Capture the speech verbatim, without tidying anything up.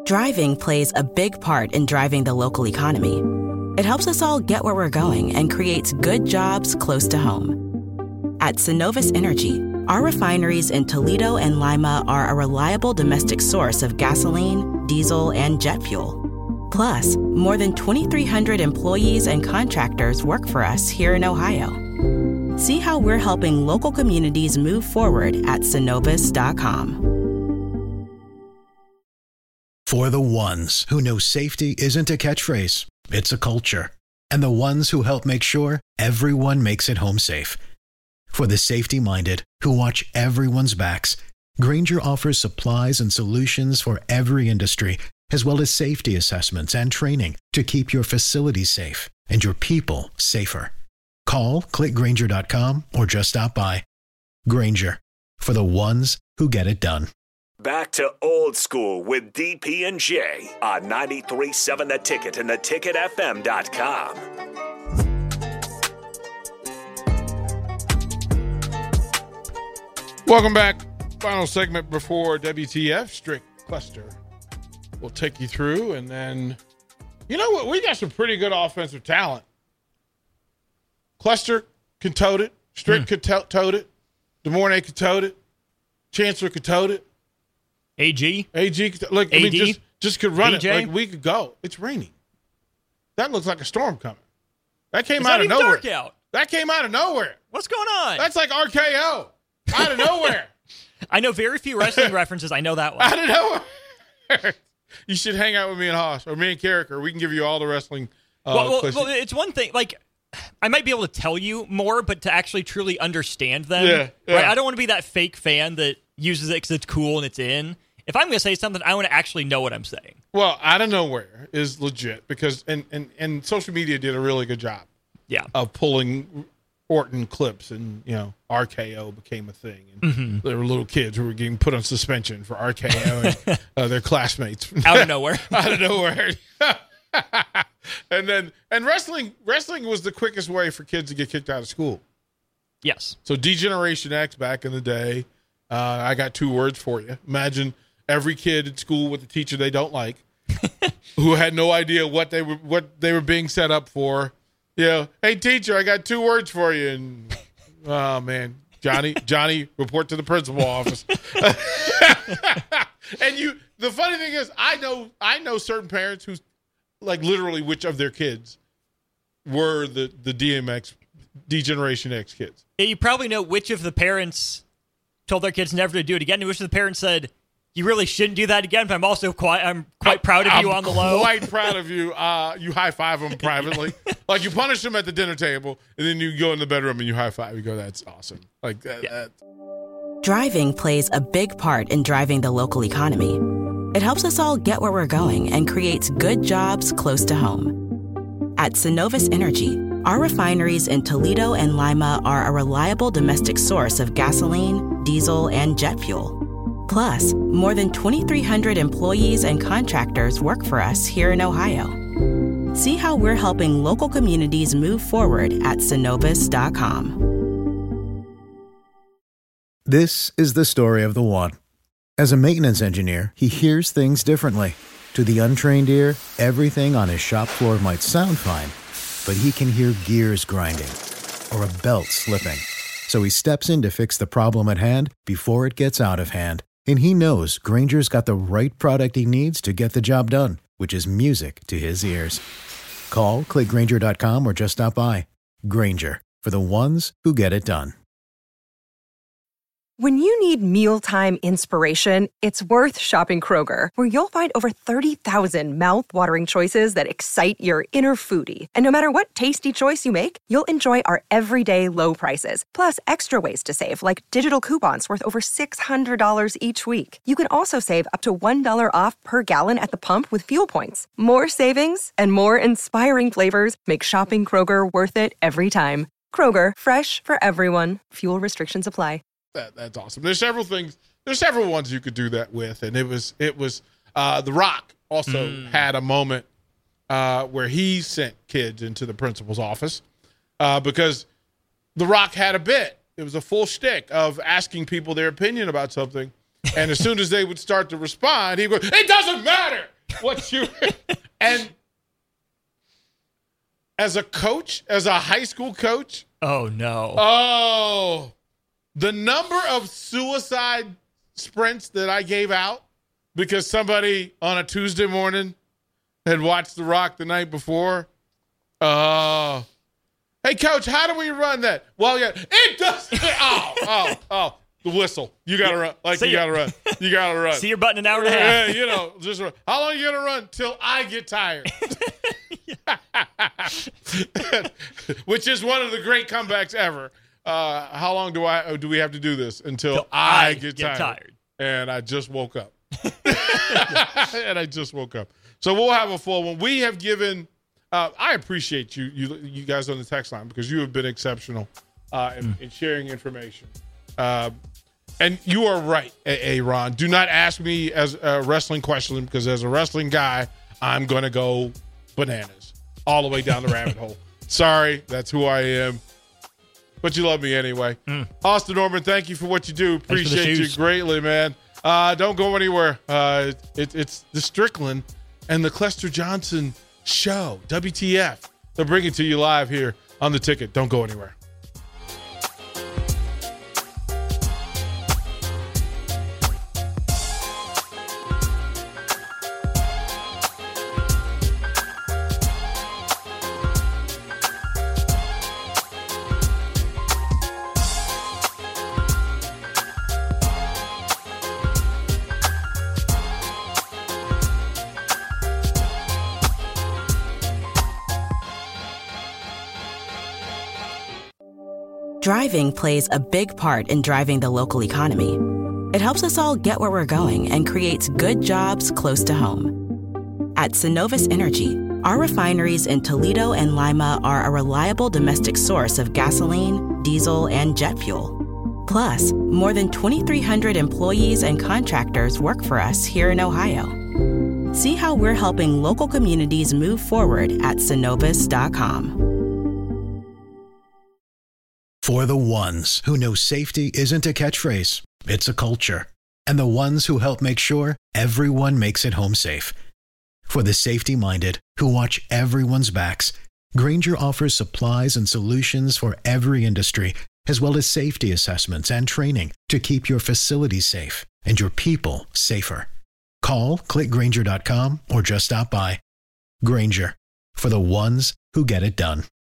Driving plays a big part in driving the local economy. It helps us all get where we're going and creates good jobs close to home. At Synovus Energy, our refineries in Toledo and Lima are a reliable domestic source of gasoline, diesel, and jet fuel. Plus, more than twenty-three hundred employees and contractors work for us here in Ohio. See how we're helping local communities move forward at synovus dot com. For the ones who know safety isn't a catchphrase, it's a culture. And the ones who help make sure everyone makes it home safe. For the safety-minded who watch everyone's backs, Grainger offers supplies and solutions for every industry, as well as safety assessments and training to keep your facilities safe and your people safer. Call, click Grainger dot com, or just stop by. Grainger, for the ones who get it done. Back to Old School with D P and J on ninety-three point seven The Ticket and the ticket f m dot com. Welcome back. Final segment before W T F. Strick Cluster will take you through, and then, you know what? We got some pretty good offensive talent. Cluster can tote it. Strick mm. could to- tote it. DeMornay could tote it. Chancellor could tote it. A G? A G could, look, A D? I mean, just, just could run A J? it like we could go. It's raining. That looks like a storm coming. That came it's out not of even nowhere. Dark out. That came out of nowhere. What's going on? That's like R K O. Out of nowhere. I know very few wrestling references. I know that one. Out of nowhere. You should hang out with me and Haas, or me and Carricker. We can give you all the wrestling. Uh, well, well, well, it's one thing. Like, I might be able to tell you more, but to actually truly understand them, yeah, yeah. Right? I don't want to be that fake fan that uses it because it's cool and it's in. If I'm going to say something, I want to actually know what I'm saying. Well, out of nowhere is legit because, and, and, and social media did a really good job. Yeah. Of pulling Orton clips, and, you know, R K O became a thing. And mm-hmm. there were little kids who were getting put on suspension for R K O and uh, their classmates. Out of nowhere. Out of nowhere. And then, and wrestling, wrestling was the quickest way for kids to get kicked out of school. Yes. So D-Generation X back in the day, uh, I got two words for you. Imagine every kid at school with a teacher they don't like, who had no idea what they were what they were being set up for. You know, hey teacher, I got two words for you, and oh man, Johnny, Johnny, report to the principal office. And you, the funny thing is, I know, I know certain parents who's like literally which of their kids were the the D M X D-Generation X kids. Yeah, you probably know which of the parents told their kids never to do it again, and which of the parents said, you really shouldn't do that again, but I'm also quite I'm quite proud of I'm you on the low. Quite proud of you. Uh, you high five them privately. Like you punish them at the dinner table, and then you go in the bedroom and you high five. You go, that's awesome. Like that. Yeah. That's... Driving plays a big part in driving the local economy. It helps us all get where we're going and creates good jobs close to home. At Synovus Energy, our refineries in Toledo and Lima are a reliable domestic source of gasoline, diesel, and jet fuel. Plus, more than twenty-three hundred employees and contractors work for us here in Ohio. See how we're helping local communities move forward at synovus dot com. This is the story of the one. As a maintenance engineer, he hears things differently. To the untrained ear, everything on his shop floor might sound fine, but he can hear gears grinding or a belt slipping. So he steps in to fix the problem at hand before it gets out of hand. And he knows Grainger's got the right product he needs to get the job done, which is music to his ears. Call, click Grainger dot com, or just stop by. Grainger, for the ones who get it done. When you need mealtime inspiration, it's worth shopping Kroger, where you'll find over thirty thousand mouth-watering choices that excite your inner foodie. And no matter what tasty choice you make, you'll enjoy our everyday low prices, plus extra ways to save, like digital coupons worth over six hundred dollars each week. You can also save up to one dollar off per gallon at the pump with fuel points. More savings and more inspiring flavors make shopping Kroger worth it every time. Kroger, fresh for everyone. Fuel restrictions apply. That, that's awesome. There's several things. There's several ones you could do that with, and it was it was uh, The Rock also mm. had a moment uh, where he sent kids into the principal's office uh, because The Rock had a bit. It was a full shtick of asking people their opinion about something, and as soon as they would start to respond, he would go, "It doesn't matter. what you and as a coach, as a high school coach. Oh no. Oh, the number of suicide sprints that I gave out because somebody on a Tuesday morning had watched The Rock the night before. Oh, hey coach, how do we run that? Well, yeah, it does. Oh, oh, oh. The whistle. You got to run. Like, See you got to run. You got to run. See your button an hour and a half. Yeah, you know, just run. How long are you going to run? Till I get tired. Which is one of the great comebacks ever. Uh, how long do I do we have to do this? Until Till I, I get, get tired. tired. And I just woke up. and I just woke up. So we'll have a full one. We have given uh, – I appreciate you, you you guys on the text line because you have been exceptional uh, in, mm. in sharing information. Uh, and you are right, Aaron. Do not ask me as a wrestling question because as a wrestling guy, I'm going to go bananas all the way down the rabbit hole. Sorry, that's who I am. But you love me anyway. Mm. Austin Norman, thank you for what you do. Appreciate you greatly, man. Uh, don't go anywhere. Uh, it, it's the Strickland and the Clester Johnson Show, W T F. They'll bring it to you live here on The Ticket. Don't go anywhere. Driving plays a big part in driving the local economy. It helps us all get where we're going and creates good jobs close to home. At Synovus Energy, our refineries in Toledo and Lima are a reliable domestic source of gasoline, diesel, and jet fuel. Plus, more than twenty-three hundred employees and contractors work for us here in Ohio. See how we're helping local communities move forward at Synovus dot com. For the ones who know safety isn't a catchphrase, it's a culture. And the ones who help make sure everyone makes it home safe. For the safety-minded who watch everyone's backs, Grainger offers supplies and solutions for every industry, as well as safety assessments and training to keep your facilities safe and your people safer. Call, click Grainger dot com, or just stop by. Grainger, for the ones who get it done.